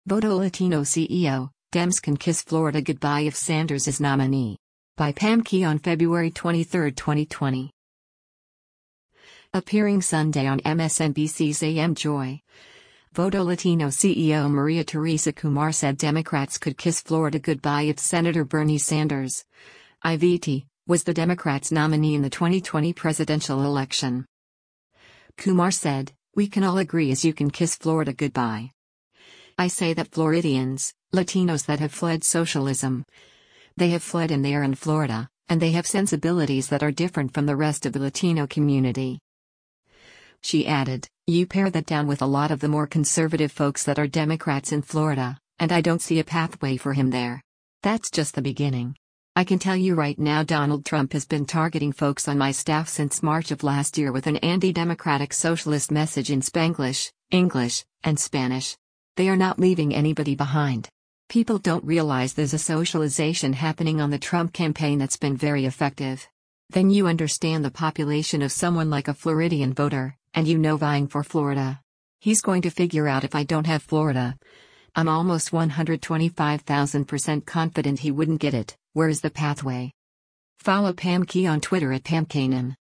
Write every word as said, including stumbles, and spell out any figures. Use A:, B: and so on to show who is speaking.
A: Voto Latino C E O, Dems can kiss Florida goodbye if Sanders is nominee. By Pam Key on February twenty-third, twenty twenty. Appearing Sunday on M S N B C's A M Joy. Voto Latino C E O Maria Teresa Kumar said Democrats could kiss Florida goodbye if Senator Bernie Sanders, I V T, was the Democrats' nominee in the twenty twenty presidential election. Kumar said, "We can all agree as you can kiss Florida goodbye. I say that Floridians, Latinos that have fled socialism, they have fled and they are in Florida, and they have sensibilities that are different from the rest of the Latino community." She added, "You pair that down with a lot of the more conservative folks that are Democrats in Florida, and I don't see a pathway for him there. That's just the beginning. I can tell you right now Donald Trump has been targeting folks on my staff since March of last year with an anti-democratic socialist message in Spanglish, English, and Spanish. They are not leaving anybody behind. People don't realize there's a socialization happening on the Trump campaign that's been very effective. Then you understand the population of someone like a Floridian voter, and you know vying for Florida. He's going to figure out if I don't have Florida. I'm almost one hundred twenty-five thousand percent confident he wouldn't get it. Where is the pathway?" Follow Pam Key on Twitter at Pam Kanem.